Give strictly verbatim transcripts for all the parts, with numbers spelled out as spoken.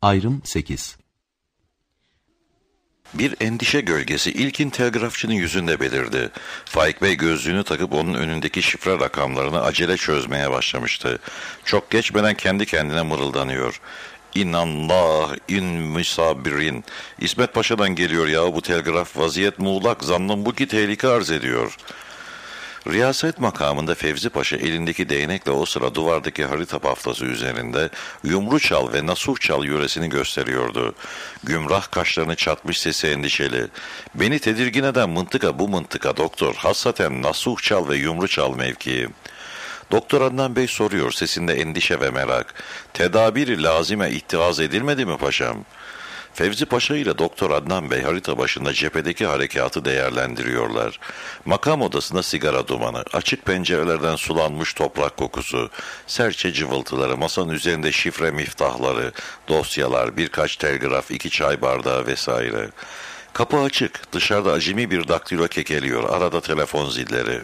Ayrım sekiz. Bir endişe gölgesi ilkin telgrafçının yüzünde belirdi. Faik Bey gözlüğünü takıp onun önündeki şifre rakamlarını acele çözmeye başlamıştı. Çok geçmeden kendi kendine mırıldanıyor. İnanlah in müsabirin. İsmet Paşa'dan geliyor ya bu telgraf. Vaziyet muğlak. Zannım bu ki tehlike arz ediyor. Riyaset makamında Fevzi Paşa elindeki değnekle o sıra duvardaki harita paftası üzerinde Yumruçal ve Nasuhçal yöresini gösteriyordu. Gümrah kaşlarını çatmış sesi endişeli. Beni tedirgin eden mıntıka bu mıntıka doktor. Hasaten Nasuhçal ve Yumruçal mevkii. Doktor Adnan Bey soruyor sesinde endişe ve merak. Tedabiri lazime ittihaz edilmedi mi paşam? Fevzi Paşa ile Doktor Adnan Bey harita başında cephedeki harekatı değerlendiriyorlar. Makam odasında sigara dumanı, açık pencerelerden sulanmış toprak kokusu, serçe cıvıltıları, masanın üzerinde şifre miftahları, dosyalar, birkaç telgraf, iki çay bardağı vesaire. Kapı açık, dışarıda acemi bir daktilo kekeliyor, arada telefon zilleri.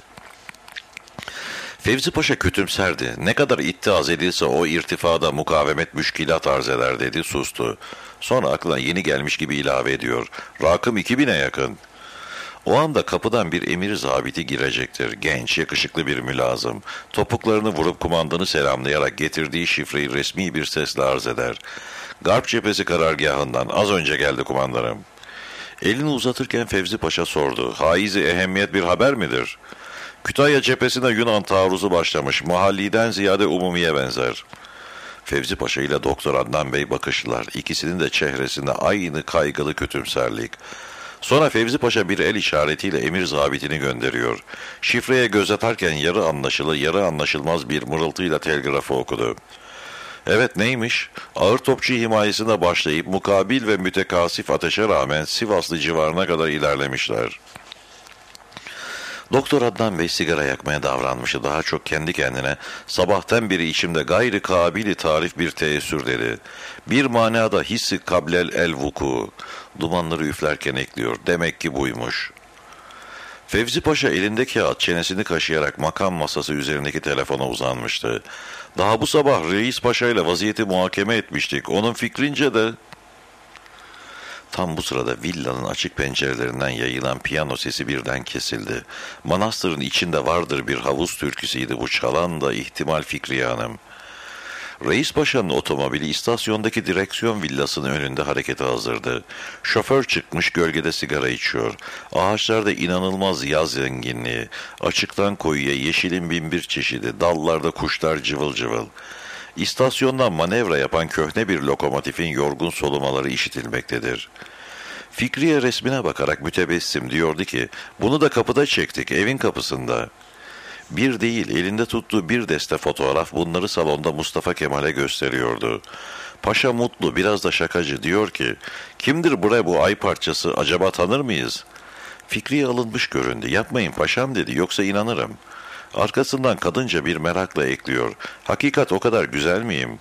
Fevzi Paşa kütümserdi. Ne kadar ittihaz edilse o irtifada mukavemet müşkilat arz eder dedi, sustu. Sonra aklına yeni gelmiş gibi ilave ediyor. Rakım iki bine yakın. O anda kapıdan bir emir zabiti girecektir. Genç, yakışıklı bir mülazım. Topuklarını vurup kumandanı selamlayarak getirdiği şifreyi resmi bir sesle arz eder. Garp cephesi karargahından az önce geldi kumandanım. Elini uzatırken Fevzi Paşa sordu. Haizi ehemmiyet bir haber midir? Kütahya cephesinde Yunan taarruzu başlamış. Mahalliden ziyade umumiye benzer. Fevzi Paşa ile Doktor Adnan Bey bakıştılar. İkisinin de çehresinde aynı kaygılı kötümserlik. Sonra Fevzi Paşa bir el işaretiyle emir zabitini gönderiyor. Şifreye göz atarken yarı anlaşılı, yarı anlaşılmaz bir mırıltıyla telgrafı okudu. Evet neymiş? Ağır topçu himayesine başlayıp mukabil ve mütekasif ateşe rağmen Sivaslı civarına kadar ilerlemişler. Doktor Adnan Bey sigara yakmaya davranmıştı. Daha çok kendi kendine sabahtan beri içimde gayri kabili tarif bir teessür dedi. Bir manada hissi kablel el vuku. Dumanları üflerken ekliyor. Demek ki buymuş. Fevzi Paşa elinde kağıt çenesini kaşıyarak makam masası üzerindeki telefona uzanmıştı. Daha bu sabah Reis Paşa ile vaziyeti muhakeme etmiştik. Onun fikrince de... Tam bu sırada villanın açık pencerelerinden yayılan piyano sesi birden kesildi. Manastırın içinde vardır bir havuz türküsüydü bu çalan da ihtimal Fikriye Hanım. Reis Paşa'nın otomobili istasyondaki direksiyon villasının önünde harekete hazırdı. Şoför çıkmış gölgede sigara içiyor. Ağaçlarda inanılmaz yaz zenginliği. Açıktan koyuya yeşilin binbir çeşidi. Dallarda kuşlar cıvıl cıvıl. İstasyondan manevra yapan köhne bir lokomotifin yorgun solumaları işitilmektedir. Fikriye resmine bakarak mütebessim diyordu ki, bunu da kapıda çektik, evin kapısında. Bir değil, elinde tuttuğu bir deste fotoğraf bunları salonda Mustafa Kemal'e gösteriyordu. Paşa mutlu, biraz da şakacı diyor ki, kimdir bre bu ay parçası, acaba tanır mıyız? Fikriye alınmış göründü, yapmayın paşam dedi, yoksa inanırım. Arkasından kadınca bir merakla ekliyor. Hakikat o kadar güzel miyim?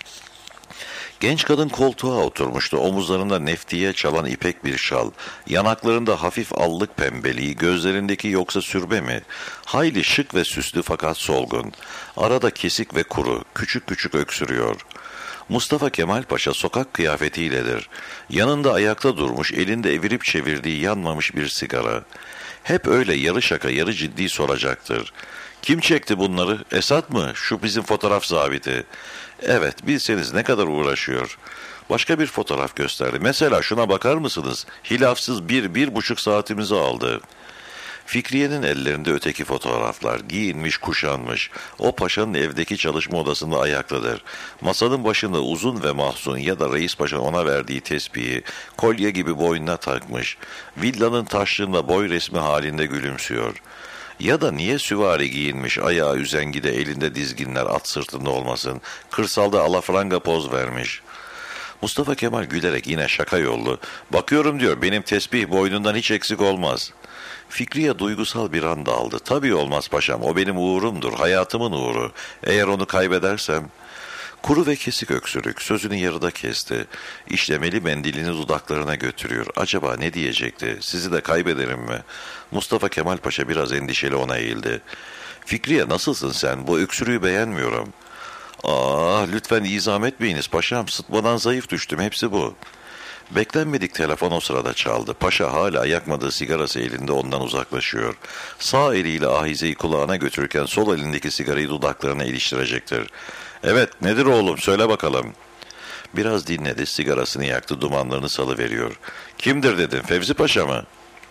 Genç kadın koltuğa oturmuştu. Omuzlarında neftiye çalan ipek bir şal. Yanaklarında hafif allık pembeliği. Gözlerindeki yoksa sürbe mi? Hayli şık ve süslü fakat solgun. Arada kesik ve kuru. Küçük küçük öksürüyor. Mustafa Kemal Paşa sokak kıyafetiyledir. Yanında ayakta durmuş, elinde evirip çevirdiği yanmamış bir sigara. Hep öyle yarı şaka yarı ciddi soracaktır. Kim çekti bunları? Esat mı? Şu bizim fotoğraf zabiti. Evet, bilseniz ne kadar uğraşıyor. Başka bir fotoğraf gösterdi. Mesela şuna bakar mısınız? Hilafsız bir, bir buçuk saatimizi aldı. Fikriye'nin ellerinde öteki fotoğraflar. Giyinmiş, kuşanmış. O paşanın evdeki çalışma odasında ayaktadır. Masanın başında uzun ve mahzun ya da Reis Paşa'nın ona verdiği tespihi kolye gibi boynuna takmış. Villanın taşlığında boy resmi halinde gülümsüyor. Ya da niye süvari giyinmiş, ayağı üzengide, elinde dizginler, at sırtında olmasın, kırsalda alafranga poz vermiş. Mustafa Kemal gülerek yine şaka yollu, bakıyorum diyor, benim tesbih boynundan hiç eksik olmaz. Fikriye duygusal bir anda aldı. Tabii olmaz paşam, o benim uğurumdur, hayatımın uğuru. Eğer onu kaybedersem... Kuru ve kesik öksürük sözünü yarıda kesti. İşlemeli mendilini dudaklarına götürüyor. Acaba ne diyecekti? Sizi de kaybederim mi? Mustafa Kemal Paşa biraz endişeli ona eğildi. Fikriye nasılsın sen? Bu öksürüğü beğenmiyorum. Ah, lütfen izah etmeyiniz paşam, sıtmadan zayıf düştüm, hepsi bu. Beklenmedik telefon o sırada çaldı. Paşa hala yakmadığı sigarası elinde ondan uzaklaşıyor. Sağ eliyle ahizeyi kulağına götürürken sol elindeki sigarayı dudaklarına iliştirecektir. Evet, nedir oğlum, söyle bakalım. Biraz dinledi, sigarasını yaktı, dumanlarını salıveriyor. Kimdir dedin, Fevzi Paşa mı?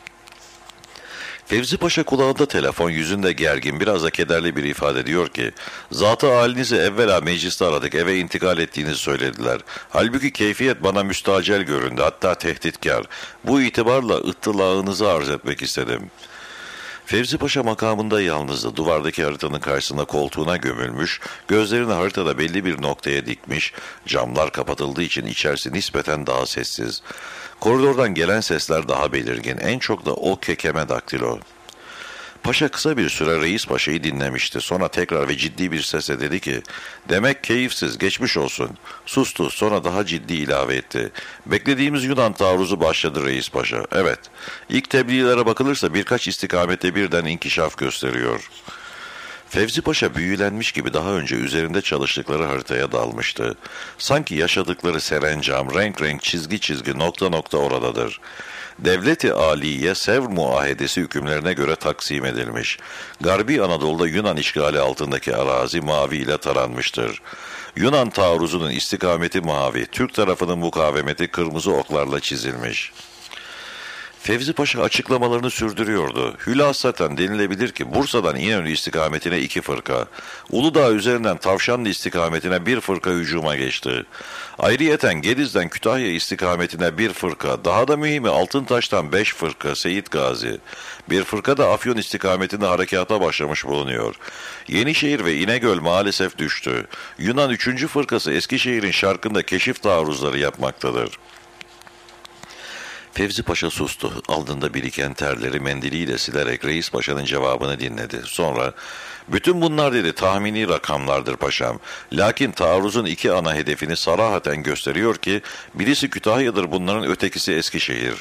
Fevzi Paşa kulağında telefon, yüzünde gergin, biraz da kederli bir ifade diyor ki, "Zat-ı halinizi evvela mecliste aradık, eve intikal ettiğinizi söylediler. Halbuki keyfiyet bana müstacel göründü, hatta tehditkar. Bu itibarla ıttılağınızı arz etmek istedim." Fevzi Paşa makamında yalnızdı. Duvardaki haritanın karşısında koltuğuna gömülmüş, gözlerini haritada belli bir noktaya dikmiş, camlar kapatıldığı için içerisi nispeten daha sessiz. Koridordan gelen sesler daha belirgin, en çok da o kekeme daktilo. Paşa kısa bir süre Reis Paşa'yı dinlemişti. Sonra tekrar ve ciddi bir sesle dedi ki, "Demek keyifsiz, geçmiş olsun." Sustu, sonra daha ciddi ilave etti. "Beklediğimiz Yunan taarruzu başladı Reis Paşa. Evet, ilk tebliğlere bakılırsa birkaç istikamette birden inkişaf gösteriyor." Fevzi Paşa büyülenmiş gibi daha önce üzerinde çalıştıkları haritaya dalmıştı. Sanki yaşadıkları serencam, renk renk, çizgi çizgi, nokta nokta oradadır. Devlet-i Aliye Sevr Muahedesi hükümlerine göre taksim edilmiş. Garbi Anadolu'da Yunan işgali altındaki arazi mavi ile taranmıştır. Yunan taarruzunun istikameti mavi, Türk tarafının mukavemeti kırmızı oklarla çizilmiş. Fevzi Paşa açıklamalarını sürdürüyordu. Hülasaten denilebilir ki Bursa'dan İnönü istikametine iki fırka, Uludağ üzerinden Tavşanlı istikametine bir fırka hücuma geçti. Ayrıyeten Gediz'den Kütahya istikametine bir fırka, daha da mühimi Altıntaş'tan beş fırka Seyit Gazi, bir fırka da Afyon istikametinde harekata başlamış bulunuyor. Yenişehir ve İnegöl maalesef düştü. Yunan üçüncü fırkası Eskişehir'in şarkında keşif taarruzları yapmaktadır. Fevzi Paşa sustu. Alnında biriken terleri mendiliyle silerek Reis Paşa'nın cevabını dinledi. Sonra, "Bütün bunlar," dedi, "tahmini rakamlardır paşam. Lakin taarruzun iki ana hedefini sarahaten gösteriyor ki, birisi Kütahya'dır, bunların ötekisi Eskişehir."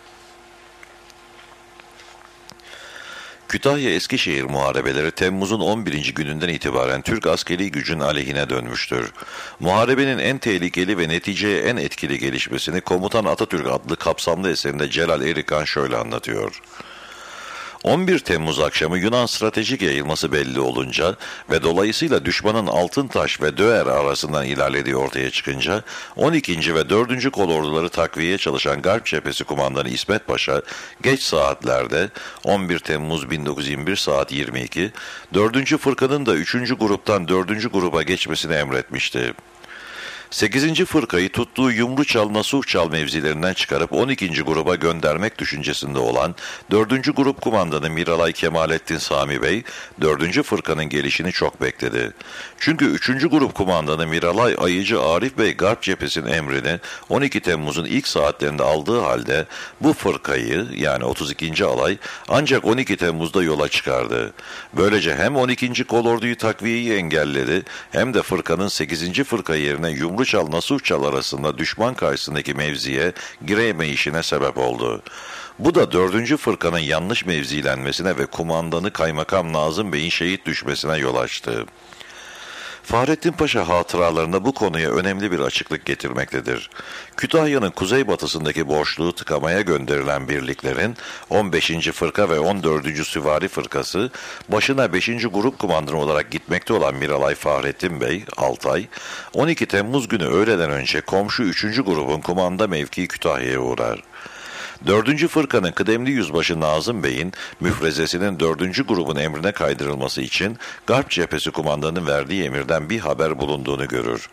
Kütahya-Eskişehir muharebeleri Temmuz'un on birinci gününden itibaren Türk askeri gücün aleyhine dönmüştür. Muharebenin en tehlikeli ve neticeye en etkili gelişmesini Komutan Atatürk adlı kapsamlı eserinde Celal Erikan şöyle anlatıyor. on bir Temmuz akşamı Yunan stratejik yayılması belli olunca ve dolayısıyla düşmanın Altıntaş ve Döğer arasından ilerlediği ortaya çıkınca on ikinci ve dördüncü kolorduları takviyeye çalışan Garp Cephesi Kumandanı İsmet Paşa geç saatlerde on bir Temmuz bin dokuz yüz yirmi bir saat yirmi iki dördüncü fırkanın da üçüncü gruptan dördüncü gruba geçmesini emretmişti. sekizinci fırkayı tuttuğu Yumruçal, Nasuhçal mevzilerinden çıkarıp on ikinci gruba göndermek düşüncesinde olan dördüncü grup kumandanı Miralay Kemalettin Sami Bey, dördüncü fırkanın gelişini çok bekledi. Çünkü üçüncü grup kumandanı Miralay Ayıcı Arif Bey Garp cephesinin emrini on iki Temmuz'un ilk saatlerinde aldığı halde bu fırkayı, yani otuz ikinci alay ancak on iki Temmuz'da yola çıkardı. Böylece hem on ikinci kolorduyu takviyeyi engelledi, hem de fırkanın sekizinci fırka yerine Yumruçal Yumruçal Nasuhçal arasında düşman karşısındaki mevziye giremeyişine sebep oldu. Bu da dördüncü fırkanın yanlış mevzilenmesine ve kumandanı Kaymakam Nazım Bey'in şehit düşmesine yol açtı. Fahrettin Paşa hatıralarında bu konuya önemli bir açıklık getirmektedir. Kütahya'nın kuzeybatısındaki boşluğu tıkamaya gönderilen birliklerin on beşinci fırka ve on dördüncü süvari fırkası başına beşinci grup kumandanı olarak gitmekte olan Miralay Fahrettin Bey, Altay, on iki Temmuz günü öğleden önce komşu üçüncü grubun kumanda mevkii Kütahya'ya uğrar. Dördüncü fırkanın kıdemli yüzbaşı Nazım Bey'in müfrezesinin dördüncü grubun emrine kaydırılması için Garp cephesi kumandanının verdiği emirden bir haber bulunduğunu görür.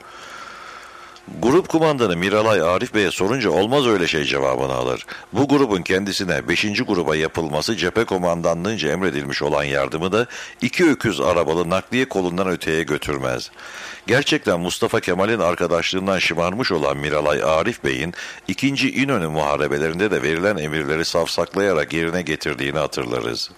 Grup kumandanı Miralay Arif Bey'e sorunca olmaz öyle şey cevabını alır. Bu grubun kendisine beşinci gruba yapılması cephe komandanlığınca emredilmiş olan yardımı da iki öküz arabalı nakliye kolundan öteye götürmez. Gerçekten Mustafa Kemal'in arkadaşlığından şımarmış olan Miralay Arif Bey'in ikinci İnönü muharebelerinde de verilen emirleri savsaklayarak yerine getirdiğini hatırlarız.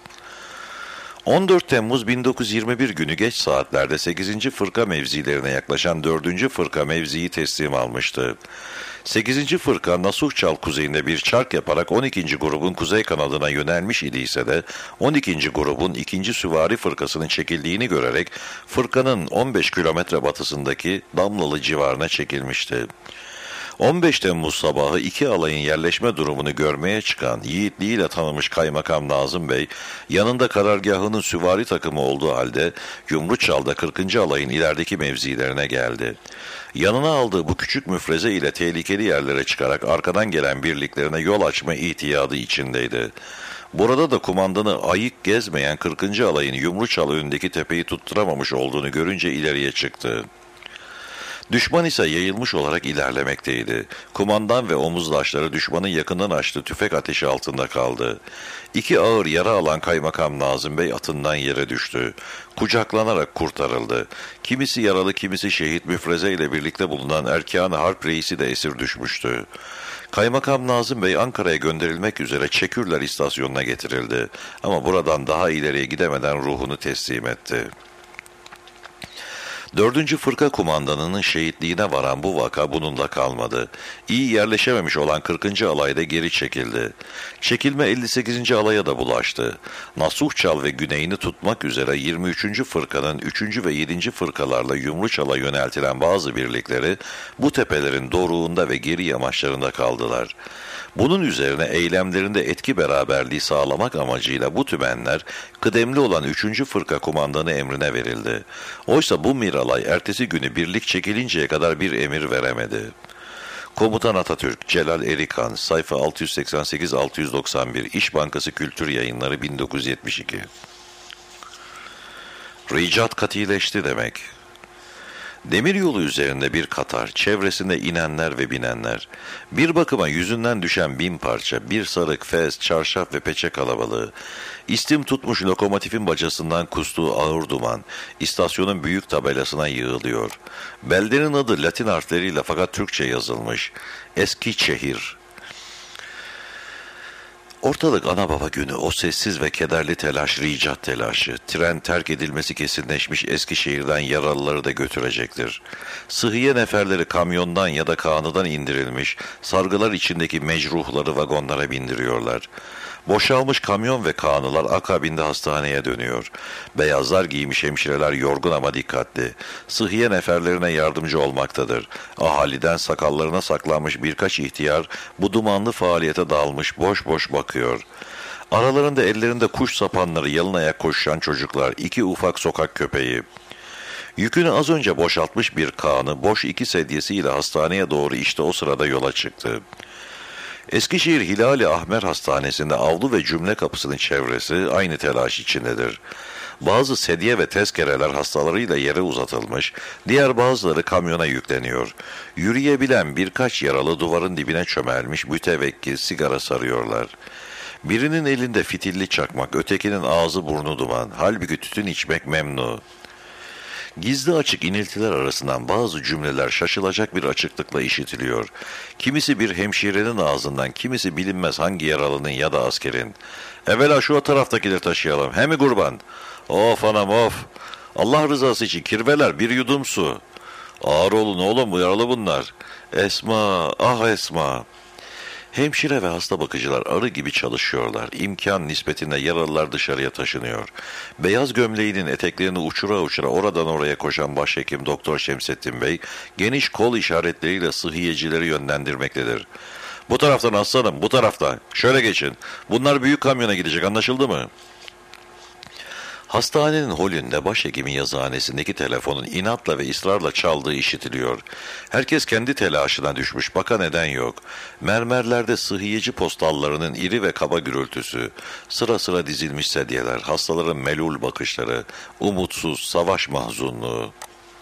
on dört Temmuz bin dokuz yüz yirmi bir günü geç saatlerde sekizinci fırka mevzilerine yaklaşan dördüncü fırka mevziyi teslim almıştı. sekizinci fırka Nasuhçal kuzeyinde bir çark yaparak on ikinci grubun kuzey kanadına yönelmiş idiyse de on ikinci grubun ikinci süvari fırkasının çekildiğini görerek fırkanın on beş kilometre batısındaki Damlalı civarına çekilmişti. on beş Temmuz sabahı iki alayın yerleşme durumunu görmeye çıkan yiğitliğiyle tanınmış Kaymakam Nazım Bey, yanında karargahının süvari takımı olduğu halde Yumruçal'da kırkıncı alayın ilerideki mevzilerine geldi. Yanına aldığı bu küçük müfreze ile tehlikeli yerlere çıkarak arkadan gelen birliklerine yol açma itiyadı içindeydi. Burada da kumandanı ayık gezmeyen kırkıncı alayın Yumruçal önündeki tepeyi tutturamamış olduğunu görünce ileriye çıktı. Düşman ise yayılmış olarak ilerlemekteydi. Kumandan ve omuzdaşları düşmanın yakından açtığı tüfek ateşi altında kaldı. İki ağır yara alan Kaymakam Nazım Bey atından yere düştü. Kucaklanarak kurtarıldı. Kimisi yaralı, kimisi şehit müfreze ile birlikte bulunan Erkan-ı Harp Reisi de esir düşmüştü. Kaymakam Nazım Bey Ankara'ya gönderilmek üzere Çekürler istasyonuna getirildi. Ama buradan daha ileriye gidemeden ruhunu teslim etti. Dördüncü fırka kumandanının şehitliğine varan bu vaka bununla kalmadı. İyi yerleşememiş olan kırkıncı alayda geri çekildi. Çekilme elli sekizinci alaya da bulaştı. Nasuhçal ve güneyini tutmak üzere yirmi üçüncü fırkanın üçüncü ve yedinci fırkalarla Yumruçal'a yöneltilen bazı birlikleri bu tepelerin doruğunda ve geri yamaçlarında kaldılar. Bunun üzerine eylemlerinde etki beraberliği sağlamak amacıyla bu tümenler kıdemli olan üçüncü fırka kumandanı emrine verildi. Oysa bu Miralay ertesi günü birlik çekilinceye kadar bir emir veremedi. Komutan Atatürk, Celal Erikan, sayfa altı yüz seksen sekiz altı yüz doksan bir, İş Bankası Kültür Yayınları bin dokuz yüz yetmiş iki. Ricat katileşti demek. Demiryolu üzerinde bir katar, çevresinde inenler ve binenler, bir bakıma yüzünden düşen bin parça, bir sarık, fez, çarşaf ve peçe kalabalığı, istim tutmuş lokomotifin bacasından kustuğu ağır duman, istasyonun büyük tabelasına yığılıyor. Beldenin adı Latin harfleriyle fakat Türkçe yazılmış. Eskişehir. Ortalık ana baba günü, o sessiz ve kederli telaş, ricat telaşı. Tren terk edilmesi kesinleşmiş, Eskişehir'den yaralıları da götürecektir. Sıhhiye neferleri kamyondan ya da kağnıdan indirilmiş, sargılar içindeki mecruhları vagonlara bindiriyorlar. Boşalmış kamyon ve kağnılar akabinde hastaneye dönüyor. Beyazlar giymiş hemşireler yorgun ama dikkatli. Sıhhiye neferlerine yardımcı olmaktadır. Ahaliden sakallarına saklanmış birkaç ihtiyar bu dumanlı faaliyete dalmış boş boş bakıyor. Aralarında ellerinde kuş sapanları yalın ayak koşan çocuklar, iki ufak sokak köpeği. Yükünü az önce boşaltmış bir kağnı boş iki sedyesiyle hastaneye doğru işte o sırada yola çıktı. Eskişehir Hilali Ahmer Hastanesi'nde avlu ve cümle kapısının çevresi aynı telaş içindedir. Bazı sedye ve tezkereler hastalarıyla yere uzatılmış, diğer bazıları kamyona yükleniyor. Yürüyebilen birkaç yaralı duvarın dibine çömelmiş mütevekkil sigara sarıyorlar. Birinin elinde fitilli çakmak, ötekinin ağzı burnu duman, halbuki tütün içmek memnu. Gizli açık iniltiler arasından bazı cümleler şaşılacak bir açıklıkla işitiliyor. Kimisi bir hemşirenin ağzından, kimisi bilinmez hangi yaralının ya da askerin. Evvela şu o taraftakileri taşıyalım. He mi kurban? Of anam of. Allah rızası için kirveler bir yudum su. Ağır olun oğlum, bu yaralı bunlar. Esma, ah Esma. Hemşire ve hasta bakıcılar arı gibi çalışıyorlar. İmkan nispetinde yaralılar dışarıya taşınıyor. Beyaz gömleğinin eteklerini uçura uçura oradan oraya koşan başhekim Doktor Şemsettin Bey, geniş kol işaretleriyle sıhhiyecileri yönlendirmektedir. Bu taraftan aslanım, bu taraftan. Şöyle geçin. Bunlar büyük kamyona gidecek, anlaşıldı mı? Hastanenin holünde başhekimin yazıhanesindeki telefonun inatla ve ısrarla çaldığı işitiliyor. Herkes kendi telaşına düşmüş, baka neden yok. Mermerlerde sıhhiyeci postallarının iri ve kaba gürültüsü, sıra sıra dizilmiş sedyeler, hastaların melul bakışları, umutsuz, savaş mahzunluğu.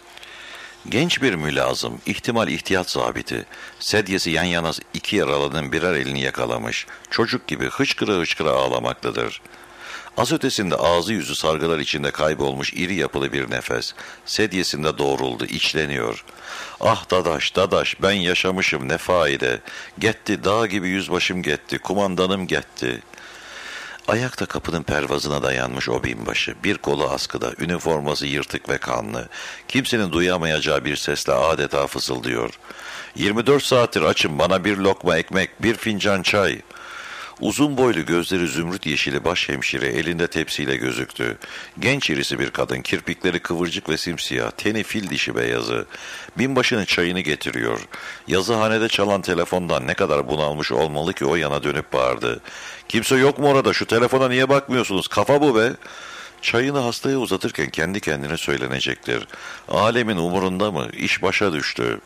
Genç bir mülazım, ihtimal ihtiyat zabiti, sedyesi yan yana iki yaralının birer elini yakalamış, çocuk gibi hıçkıra hıçkıra ağlamaktadır. Az ötesinde ağzı yüzü sargılar içinde kaybolmuş iri yapılı bir nefes, sedyesinde doğruldu, içleniyor. Ah dadaş, dadaş, ben yaşamışım ne faide, getti dağ gibi yüzbaşım getti, kumandanım getti. Ayakta kapının pervazına dayanmış o binbaşı, bir kolu askıda, üniforması yırtık ve kanlı, kimsenin duyamayacağı bir sesle adeta fısıldıyor. yirmi dört saattir açım, bana bir lokma ekmek, bir fincan çay. Uzun boylu, gözleri zümrüt yeşili başhemşire elinde tepsiyle gözüktü. Genç irisi bir kadın, kirpikleri kıvırcık ve simsiyah, teni fil dişi beyazı. Binbaşının çayını getiriyor. Yazıhanede çalan telefondan ne kadar bunalmış olmalı ki o yana dönüp bağırdı. Kimse yok mu orada, şu telefona niye bakmıyorsunuz, kafa bu be. Çayını hastaya uzatırken kendi kendine söylenecektir. Alemin umurunda mı, iş başa düştü.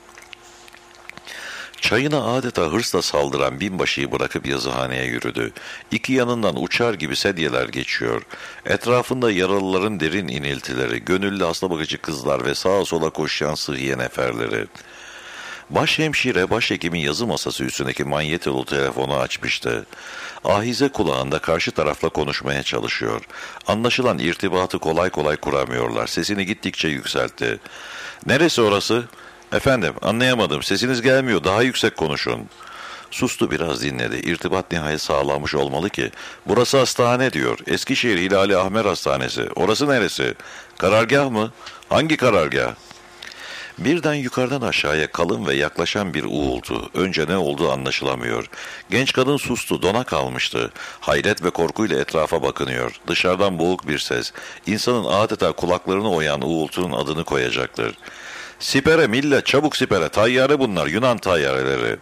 Çayına adeta hırsla saldıran binbaşıyı bırakıp yazıhaneye yürüdü. İki yanından uçar gibi sedyeler geçiyor. Etrafında yaralıların derin iniltileri, gönüllü hasta bakıcı kızlar ve sağa sola koşan sıhhiye neferleri. Başhemşire, başhekimin yazı masası üstündeki manyetolu telefonu açmıştı. Ahize kulağında karşı tarafla konuşmaya çalışıyor. Anlaşılan irtibatı kolay kolay kuramıyorlar. Sesini gittikçe yükseltti. "Neresi orası?" "Efendim, anlayamadım. Sesiniz gelmiyor. Daha yüksek konuşun." Sustu, biraz dinledi. İrtibat nihayet sağlanmış olmalı ki. "Burası hastane," diyor. "Eskişehir Hilali Ahmer Hastanesi. Orası neresi?" "Karargah mı?" "Hangi karargah?" Birden yukarıdan aşağıya kalın ve yaklaşan bir uğultu. Önce ne olduğu anlaşılamıyor. Genç kadın sustu, dona kalmıştı. Hayret ve korkuyla etrafa bakınıyor. Dışarıdan boğuk bir ses. İnsanın adeta kulaklarını oyan uğultunun adını koyacaktır. "Sipere millet, çabuk sipere, tayyare bunlar, Yunan tayyareleri."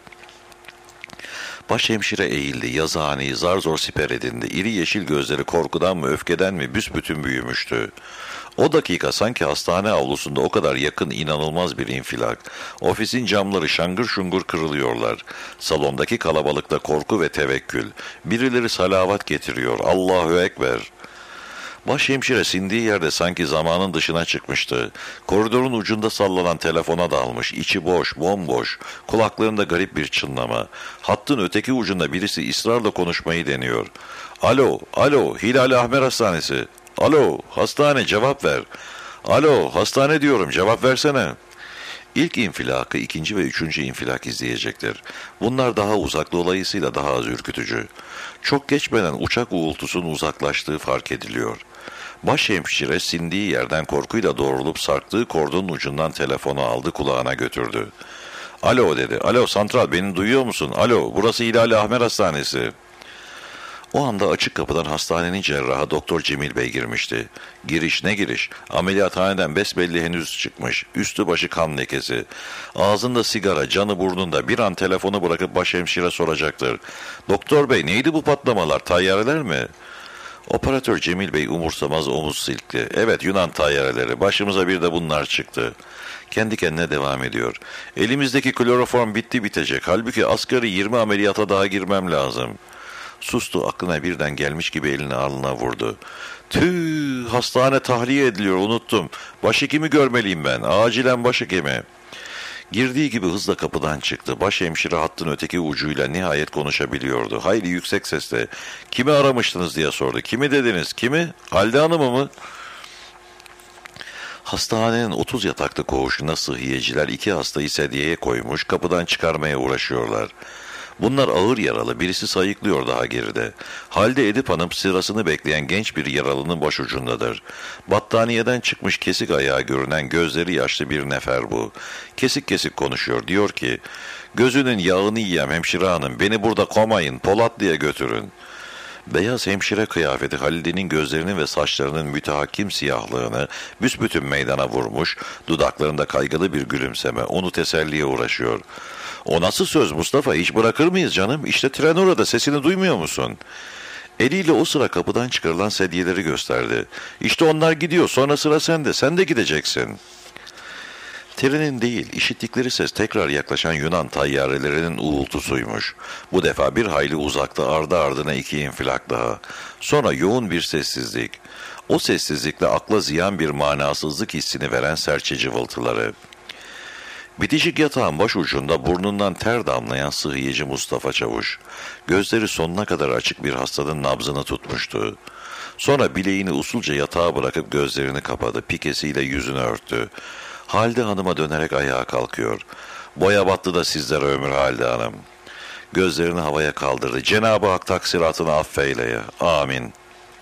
Başhemşire eğildi, yazıhaneyi zar zor siper edindi. İri yeşil gözleri korkudan mı öfkeden mi büsbütün büyümüştü. O dakika sanki hastane avlusunda o kadar yakın inanılmaz bir infilak. Ofisin camları şangır şungur kırılıyorlar. Salondaki kalabalıkta korku ve tevekkül. Birileri salavat getiriyor. Allahu Ekber. Başhemşire sindiği yerde sanki zamanın dışına çıkmıştı. Koridorun ucunda sallanan telefona dalmış. İçi boş, bomboş. Kulaklarında garip bir çınlama. Hattın öteki ucunda birisi ısrarla konuşmayı deniyor. "Alo, alo, Hilal Ahmer Hastanesi. Alo, hastane, cevap ver. Alo, hastane diyorum, cevap versene." İlk infilakı, ikinci ve üçüncü infilak izleyecektir. Bunlar daha uzak, dolayısıyla daha az ürkütücü. Çok geçmeden uçak uğultusunun uzaklaştığı fark ediliyor. Başhemşire sindiği yerden korkuyla doğrulup sarktığı kordonun ucundan telefonu aldı, kulağına götürdü. "Alo," dedi. "Alo, santral, beni duyuyor musun? Alo, burası Hilal Ahmer Hastanesi." O anda açık kapıdan hastanenin cerrahı Doktor Cemil Bey girmişti. Giriş ne giriş? Ameliyathaneden besbelli henüz çıkmış. Üstü başı kan lekesi. Ağzında sigara, canı burnunda. Bir an telefonu bırakıp başhemşire soracaktır. "Doktor bey, neydi bu patlamalar? Tayyareler mi?" Operatör Cemil Bey umursamaz omuz silkti. "Evet, Yunan tayyareleri. Başımıza bir de bunlar çıktı." Kendi kendine devam ediyor. "Elimizdeki kloroform bitti bitecek. Halbuki asgari yirmi ameliyata daha girmem lazım." Sustu, aklına birden gelmiş gibi elini alnına vurdu. "Tüh, hastane tahliye ediliyor, unuttum. Başhekimi görmeliyim ben, acilen başhekimi." Girdiği gibi hızla kapıdan çıktı. Başhemşire hattın öteki ucuyla nihayet konuşabiliyordu. Hayli yüksek sesle "Kimi aramıştınız?" diye sordu. "Kimi dediniz? Kimi? Halide Hanım'ı mı?" Hastanenin otuz yataklı koğuşuna sıhhiyeciler iki hastayı sedyeye koymuş, kapıdan çıkarmaya uğraşıyorlar. Bunlar ağır yaralı, birisi sayıklıyor daha geride. Halde Edip Hanım sırasını bekleyen genç bir yaralının başucundadır. Battaniyeden çıkmış, kesik ayağı görünen, gözleri yaşlı bir nefer bu. Kesik kesik konuşuyor, diyor ki "Gözünün yağını yiyem hemşire hanım, beni burada komayın, Polatlı'ya götürün." Beyaz hemşire kıyafeti Halide'nin gözlerinin ve saçlarının mütehakim siyahlığını büsbütün meydana vurmuş, dudaklarında kaygılı bir gülümseme onu teselliye uğraşıyor. "O nasıl söz Mustafa, hiç bırakır mıyız canım? İşte tren orada, sesini duymuyor musun?" Eliyle o sıra kapıdan çıkarılan sedyeleri gösterdi. "İşte onlar gidiyor, sonra sıra sende, sen de gideceksin." Trenin değil, işittikleri ses tekrar yaklaşan Yunan tayyarelerinin uğultusuymuş. Bu defa bir hayli uzakta, ardı ardına iki infilak daha. Sonra yoğun bir sessizlik. O sessizlikle akla ziyan bir manasızlık hissini veren serçe cıvıltıları. Bitişik yatağın baş ucunda burnundan ter damlayan sıhhiyeci Mustafa Çavuş. Gözleri sonuna kadar açık bir hastanın nabzını tutmuştu. Sonra bileğini usulca yatağa bırakıp gözlerini kapadı, pikesiyle yüzünü örttü. Halide Hanım'a dönerek ayağa kalkıyor. "Boya battı da sizlere ömür Halide Hanım." Gözlerini havaya kaldırdı. Cenab-ı Hak taksiratını affeyleye. Amin.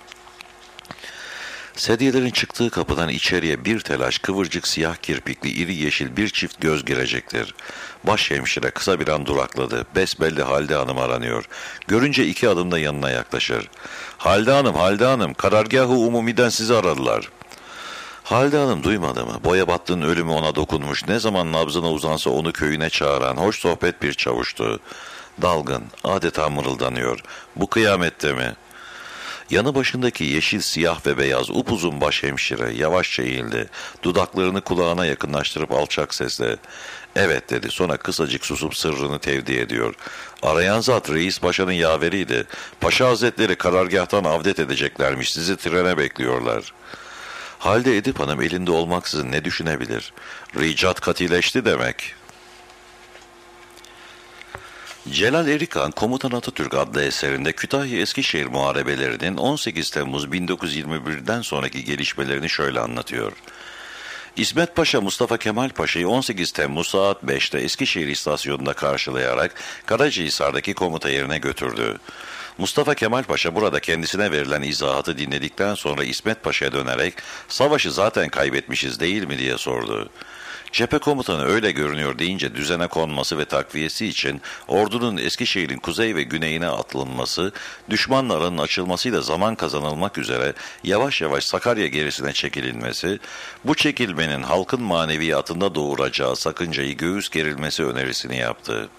Sedyelerin çıktığı kapıdan içeriye bir telaş kıvırcık siyah kirpikli iri yeşil bir çift göz girecektir. Başhemşire kısa bir an durakladı. Besbelli Halide Hanım aranıyor. Görünce iki adımda yanına yaklaşır. Halide Hanım, Halide Hanım, karargâh-ı umumiden sizi aradılar. Halide Hanım duymadı mı? Boya battığın ölümü ona dokunmuş. Ne zaman nabzına uzansa onu köyüne çağıran hoş sohbet bir çavuştu. Dalgın, adeta mırıldanıyor. Bu kıyamette mi? Yanı başındaki yeşil, siyah ve beyaz upuzun başhemşire yavaşça eğildi. Dudaklarını kulağına yakınlaştırıp alçak sesle "Evet" dedi. Sonra kısacık susup sırrını tevdi ediyor. Arayan zat reis paşanın yaveriydi. Paşa hazretleri karargâhtan avdet edeceklermiş. Sizi trene bekliyorlar. Halide Edip Hanım elinde olmaksızın ne düşünebilir? Ricat katileşti demek. Celal Erikan, Komutan Atatürk adlı eserinde Kütahya-Eskişehir muharebelerinin on sekiz Temmuz bin dokuz yüz yirmi bir'den sonraki gelişmelerini şöyle anlatıyor. İsmet Paşa, Mustafa Kemal Paşa'yı on sekiz Temmuz saat beş'te Eskişehir istasyonunda karşılayarak Karacahisar'daki komuta yerine götürdü. Mustafa Kemal Paşa burada kendisine verilen izahatı dinledikten sonra İsmet Paşa'ya dönerek "Savaşı zaten kaybetmişiz değil mi?" diye sordu. Cephe komutanı öyle görünüyor deyince düzene konması ve takviyesi için ordunun Eskişehir'in kuzey ve güneyine atılması, düşmanların açılmasıyla zaman kazanılmak üzere yavaş yavaş Sakarya gerisine çekililmesi, bu çekilmenin halkın maneviyatında doğuracağı sakıncayı göğüs gerilmesi önerisini yaptı.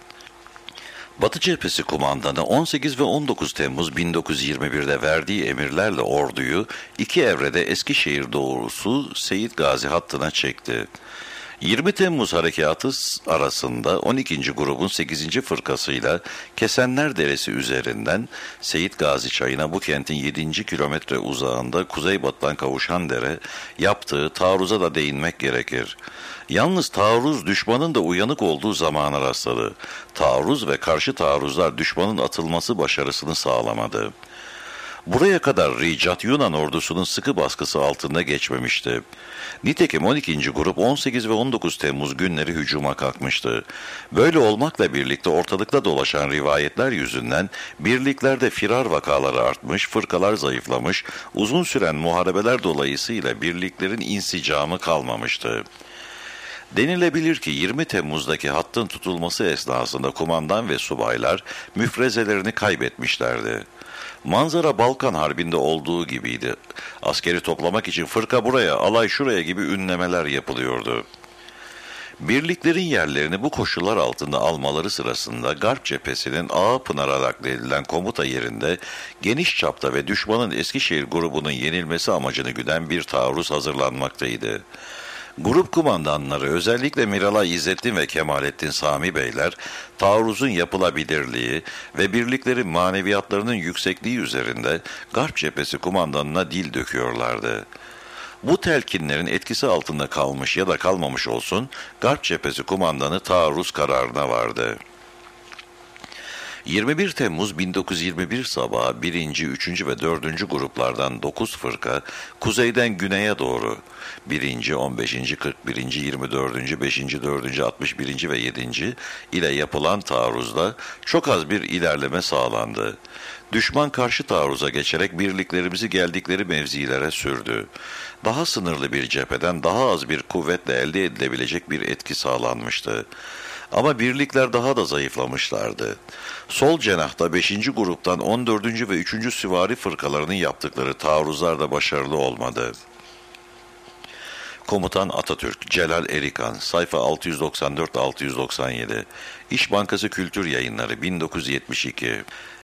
Batı Cephesi kumandanı on sekiz ve on dokuz Temmuz bin dokuz yüz yirmi bir'de verdiği emirlerle orduyu iki evrede Eskişehir doğrusu Seyit Gazi hattına çekti. yirmi Temmuz harekatı arasında on ikinci grubun sekizinci fırkasıyla Kesenler Deresi üzerinden Seyit Gazi Çayı'na bu kentin yedinci kilometre uzağında kuzeybatıdan kavuşan dere yaptığı taarruza da değinmek gerekir. Yalnız taarruz düşmanın da uyanık olduğu zamana rastladı. Taarruz ve karşı taarruzlar düşmanın atılması başarısını sağlamadı. Buraya kadar ricat Yunan ordusunun sıkı baskısı altında geçmemişti. Nitekim on ikinci grup on sekiz ve on dokuz Temmuz günleri hücuma kalkmıştı. Böyle olmakla birlikte ortalıkta dolaşan rivayetler yüzünden birliklerde firar vakaları artmış, fırkalar zayıflamış, uzun süren muharebeler dolayısıyla birliklerin insicamı kalmamıştı. Denilebilir ki yirmi Temmuz'daki hattın tutulması esnasında kumandan ve subaylar müfrezelerini kaybetmişlerdi. Manzara Balkan Harbi'nde olduğu gibiydi. Askeri toplamak için fırka buraya, alay şuraya gibi ünlemeler yapılıyordu. Birliklerin yerlerini bu koşullar altında almaları sırasında Garp cephesinin Ağapınar'a nakledilen komuta yerinde geniş çapta ve düşmanın Eskişehir grubunun yenilmesi amacını güden bir taarruz hazırlanmaktaydı. Grup kumandanları özellikle Miralay İzzettin ve Kemalettin Sami Beyler taarruzun yapılabilirliği ve birliklerin maneviyatlarının yüksekliği üzerinde Garp cephesi kumandanına dil döküyorlardı. Bu telkinlerin etkisi altında kalmış ya da kalmamış olsun Garp cephesi kumandanı taarruz kararına vardı. yirmi bir Temmuz bin dokuz yüz yirmi bir sabahı birinci, üçüncü ve dördüncü gruplardan dokuz fırka kuzeyden güneye doğru birinci, on beşinci, kırk birinci, yirmi dördüncü, beşinci, dördüncü, altmış birinci ve yedinci ile yapılan taarruzda çok az bir ilerleme sağlandı. Düşman karşı taarruza geçerek birliklerimizi geldikleri mevzilere sürdü. Daha sınırlı bir cepheden daha az bir kuvvetle elde edilebilecek bir etki sağlanmıştı. Ama birlikler daha da zayıflamışlardı. Sol cenahta beşinci gruptan on dördüncü ve üçüncü süvari fırkalarının yaptıkları taarruzlar da başarılı olmadı. Komutan Atatürk, Celal Erikan, sayfa altı yüz doksan dört altı yüz doksan yedi, İş Bankası Kültür Yayınları bin dokuz yüz yetmiş iki.